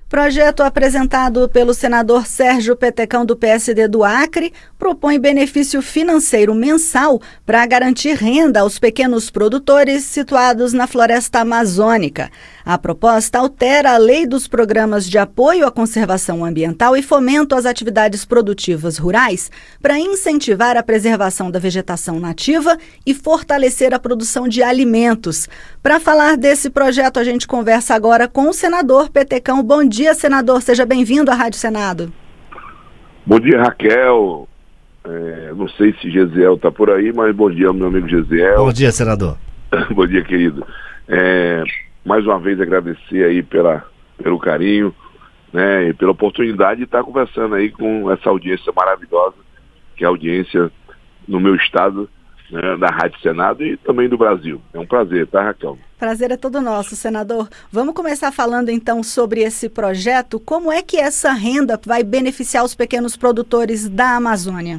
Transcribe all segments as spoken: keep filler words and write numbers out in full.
Projeto apresentado pelo senador Sérgio Petecão, do P S D do Acre, propõe benefício financeiro mensal para garantir renda aos pequenos produtores situados na floresta amazônica. A proposta altera a lei dos programas de apoio à conservação ambiental e fomento às atividades produtivas rurais para incentivar a preservação da vegetação nativa e fortalecer a produção de alimentos. Para falar desse projeto, a gente conversa agora com o senador Petecão. Bom dia. Bom dia, senador. Seja bem-vindo à Rádio Senado. Bom dia, Raquel. É, não sei se Gesiel está por aí, mas bom dia, meu amigo Gesiel. Bom dia, senador. Bom dia, querido. É, mais uma vez agradecer aí pela, pelo carinho, né, e pela oportunidade de estar conversando aí com essa audiência maravilhosa, que é a audiência no meu estado, né, da Rádio Senado e também do Brasil. É um prazer, tá, Raquel? Prazer é todo nosso, senador. Vamos começar falando então sobre esse projeto. Como é que essa renda vai beneficiar os pequenos produtores da Amazônia?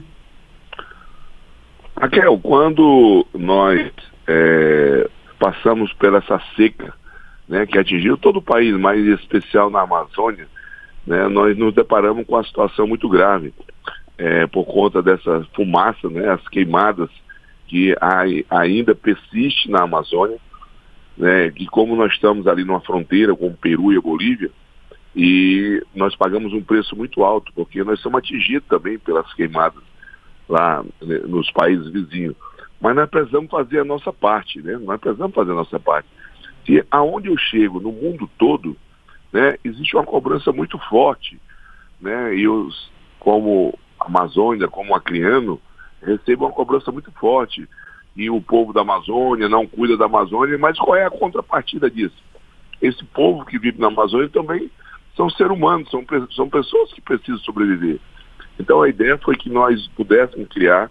Raquel, quando nós é, passamos por essa seca, né, que atingiu todo o país, mas em especial na Amazônia, né, nós nos deparamos com uma situação muito grave é, por conta dessa fumaça, né, as queimadas que ainda persiste na Amazônia, né, que como nós estamos ali numa fronteira com o Peru e a Bolívia, e nós pagamos um preço muito alto, porque nós somos atingidos também pelas queimadas lá, né, nos países vizinhos. Mas nós precisamos fazer a nossa parte, né? Nós precisamos fazer a nossa parte. E aonde eu chego, no mundo todo, né, existe uma cobrança muito forte, né, e os, como Amazônia, como acreano, recebe uma cobrança muito forte, e o povo da Amazônia não cuida da Amazônia, mas qual é a contrapartida disso? Esse povo que vive na Amazônia também são seres humanos, são, são pessoas que precisam sobreviver. Então a ideia foi que nós pudéssemos criar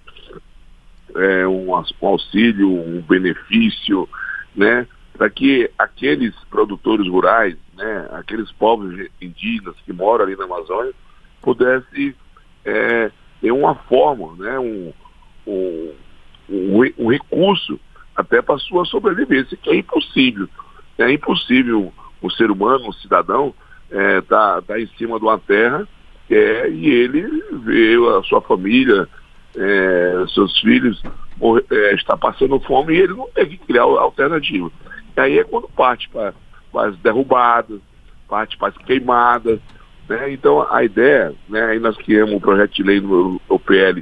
é, um, um auxílio, um benefício, né, para que aqueles produtores rurais, né, aqueles povos indígenas que moram ali na Amazônia, pudessem é, ter uma forma, né, um, um, um, um recurso até para a sua sobrevivência, que é impossível. É impossível o ser humano, o cidadão, é, tá, tá em cima de uma terra é, e ele vê a sua família, é, seus filhos, é, está passando fome e ele não tem que criar alternativa. E aí é quando parte para as derrubadas, parte para as queimadas, né? Então a ideia, né, aí nós criamos um projeto de lei no, no P L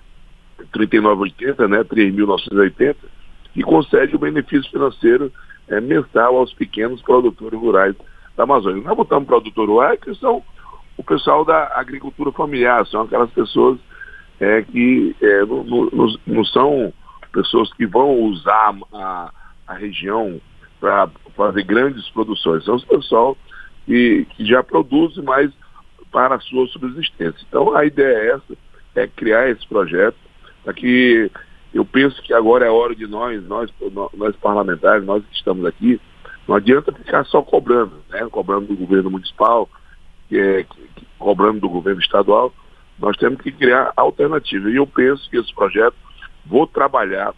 trinta e nove oitenta, né, três mil novecentos e oitenta, que concede o benefício financeiro é, mensal aos pequenos produtores rurais da Amazônia. Nós botamos produtor rural, que são o pessoal da agricultura familiar, são aquelas pessoas é, que é, não, não, não são pessoas que vão usar a, a região para fazer grandes produções, são os pessoal que, que já produzem mais para a sua subsistência. Então a ideia é essa, é criar esse projeto, para que eu penso que agora é a hora de nós, nós, nós parlamentares, nós que estamos aqui, não adianta ficar só cobrando, né? Cobrando do governo municipal, que é, que, cobrando do governo estadual, nós temos que criar alternativa. E eu penso que esse projeto, vou trabalhar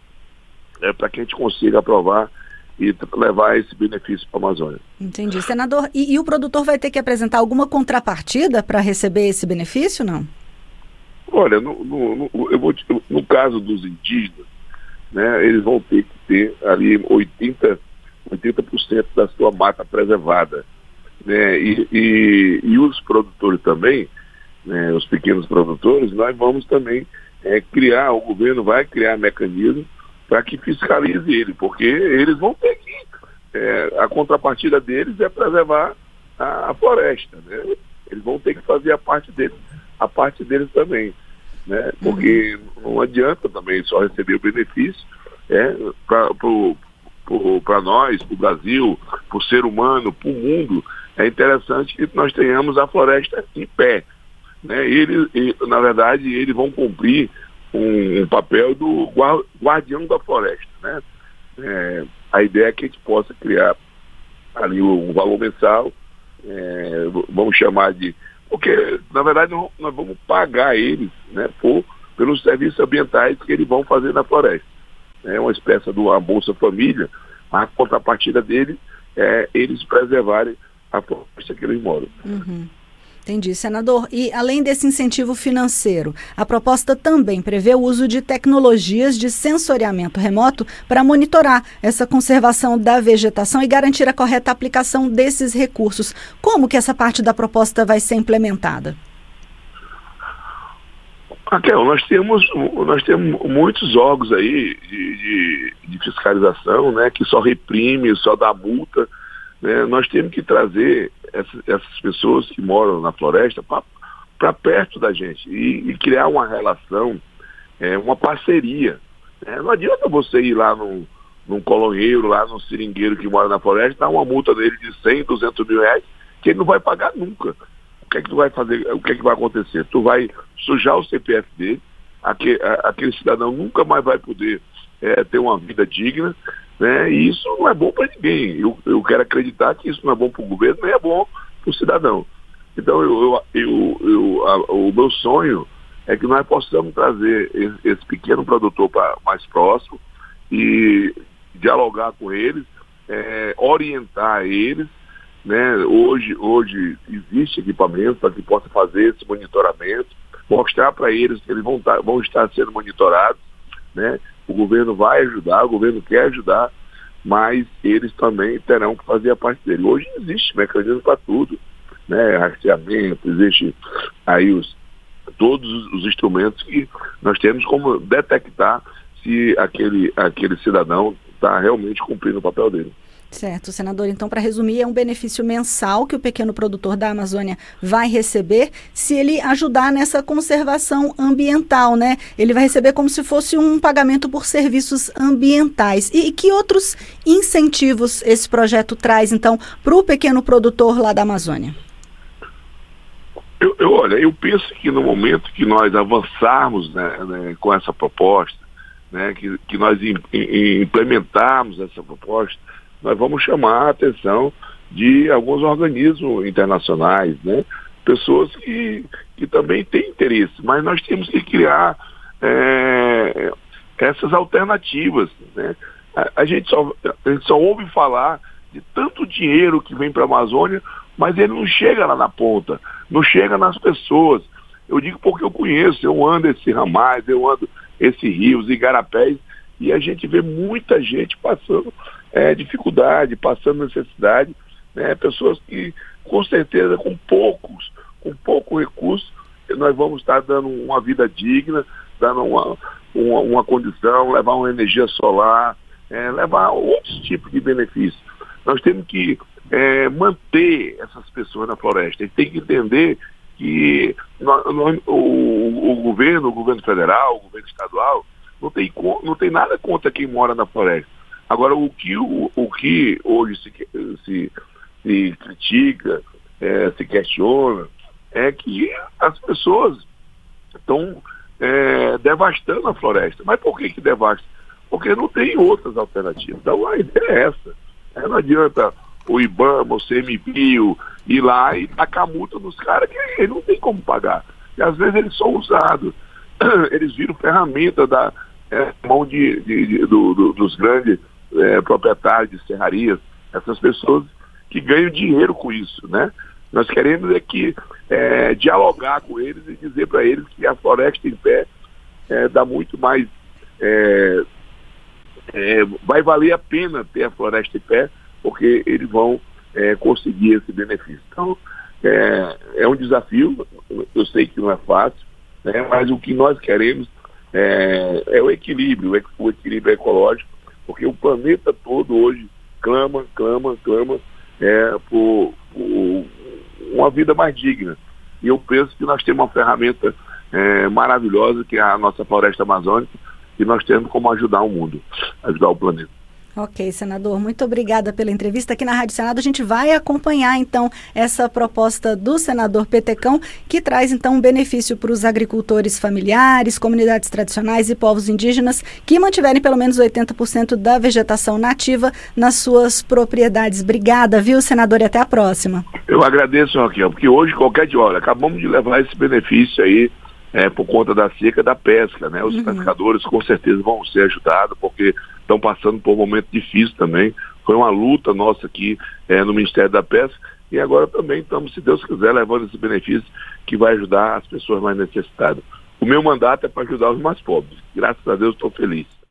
é, para que a gente consiga aprovar e levar esse benefício para a Amazônia. Entendi. Senador, e, e o produtor vai ter que apresentar alguma contrapartida para receber esse benefício, não? Olha, no, no, no, eu vou, no caso dos indígenas, né, eles vão ter que ter ali oitenta por cento da sua mata preservada, né, e, e, e os produtores também, né, os pequenos produtores, nós vamos também é, criar, o governo vai criar mecanismos para que fiscalize ele, porque eles vão ter que, é, a contrapartida deles é preservar a, a floresta, né? Eles vão ter que fazer a parte deles, a parte deles também, né? Porque uhum. não adianta também só receber o benefício, é, para nós, para o Brasil, para o ser humano, para o mundo, é interessante que nós tenhamos a floresta em pé, né? Eles, na verdade, eles vão cumprir Um, um papel do guardião da floresta, né? É, a ideia é que a gente possa criar ali um valor mensal, é, vamos chamar de... Porque, na verdade, nós, nós vamos pagar eles, né, por, pelos serviços ambientais que eles vão fazer na floresta. É uma espécie de uma Bolsa Família, a contrapartida dele é eles preservarem a floresta que eles moram. Uhum. Entendi, senador. E além desse incentivo financeiro, a proposta também prevê o uso de tecnologias de sensoriamento remoto para monitorar essa conservação da vegetação e garantir a correta aplicação desses recursos. Como que essa parte da proposta vai ser implementada? Raquel, nós temos, nós temos muitos órgãos aí de, de, de fiscalização, né, que só reprime, só dá multa. Né? Nós temos que trazer essas, essas pessoas que moram na floresta para perto da gente e, e criar uma relação, é, uma parceria. Né? Não adianta você ir lá num, num colonheiro, lá num seringueiro que mora na floresta, dar uma multa dele de cem, duzentos mil reais, que ele não vai pagar nunca. O que é que tu vai fazer? O que é que vai acontecer? Tu vai sujar o C P F dele, aquele, aquele cidadão nunca mais vai poder é, ter uma vida digna, né? E isso não é bom para ninguém. Eu, eu quero acreditar que isso não é bom para o governo, nem é bom para o cidadão. Então, eu, eu, eu, eu, a, o meu sonho é que nós possamos trazer esse, esse pequeno produtor para mais próximo e dialogar com eles, é, orientar eles. Né? Hoje, hoje existe equipamento para que possa fazer esse monitoramento, mostrar para eles que eles vão, tá, vão estar sendo monitorados, né? O governo vai ajudar, o governo quer ajudar, mas eles também terão que fazer a parte dele. Hoje existe mecanismo para tudo, né? Rastreamento, existe aí os, todos os instrumentos que nós temos como detectar se aquele, aquele cidadão está realmente cumprindo o papel dele. Certo, senador. Então, para resumir, é um benefício mensal que o pequeno produtor da Amazônia vai receber se ele ajudar nessa conservação ambiental, né? Ele vai receber como se fosse um pagamento por serviços ambientais. E, e que outros incentivos esse projeto traz, então, para o pequeno produtor lá da Amazônia? Eu, eu, olha, eu penso que no momento que nós avançarmos, né, né, com essa proposta, né, que, que nós im, im, implementarmos essa proposta, nós vamos chamar a atenção de alguns organismos internacionais, né? Pessoas que, que também têm interesse, mas nós temos que criar é, essas alternativas, né? A, a, gente só, a gente só ouve falar de tanto dinheiro que vem para a Amazônia, mas ele não chega lá na ponta, não chega nas pessoas. Eu digo porque eu conheço, eu ando esses ramais, eu ando esses rios, igarapés, e a gente vê muita gente passando É, dificuldade, passando necessidade, né? Pessoas que, com certeza, com poucos, com pouco recurso, nós vamos estar dando uma vida digna, dando uma, uma, uma condição, levar uma energia solar, é, levar outros tipos de benefícios. Nós temos que é, manter essas pessoas na floresta. A gente tem que entender que nós, nós, o, o governo, o governo federal, o governo estadual, não tem, não tem nada contra quem mora na floresta. Agora, o que, o, o que hoje se, se, se critica, é, se questiona, é que as pessoas estão é, devastando a floresta. Mas por que que devasta? Porque não tem outras alternativas. Então, a ideia é essa. É, não adianta o IBAMA, o C M B I, ir lá e tacar multa nos caras que eles não tem como pagar. E às vezes eles são usados. Eles viram ferramenta da é, mão de, de, de, do, do, dos grandes É, proprietários de serrarias, essas pessoas que ganham dinheiro com isso, né? Nós queremos é que é, dialogar com eles e dizer para eles que a floresta em pé é, dá muito mais, é, é, vai valer a pena ter a floresta em pé, porque eles vão é, conseguir esse benefício. Então, é, é um desafio, eu sei que não é fácil, né? Mas o que nós queremos é, é o equilíbrio, o equilíbrio ecológico, porque o planeta todo hoje clama, clama, clama é, por, por uma vida mais digna. E eu penso que nós temos uma ferramenta é, maravilhosa, que é a nossa floresta amazônica, e nós temos como ajudar o mundo, ajudar o planeta. Ok, senador, muito obrigada pela entrevista aqui na Rádio Senado. A gente vai acompanhar, então, essa proposta do senador Petecão, que traz, então, um benefício para os agricultores familiares, comunidades tradicionais e povos indígenas que mantiverem pelo menos oitenta por cento da vegetação nativa nas suas propriedades. Obrigada, viu, senador, e até a próxima. Eu agradeço, Raquel, porque hoje, qualquer dia, olha, acabamos de levar esse benefício aí, É, por conta da seca da pesca, né? Os uhum. pescadores com certeza vão ser ajudados, porque estão passando por um momento difícil também. Foi uma luta nossa aqui é, no Ministério da Pesca, e agora também estamos, se Deus quiser, levando esse benefício que vai ajudar as pessoas mais necessitadas. O meu mandato é para ajudar os mais pobres. Graças a Deus estou feliz.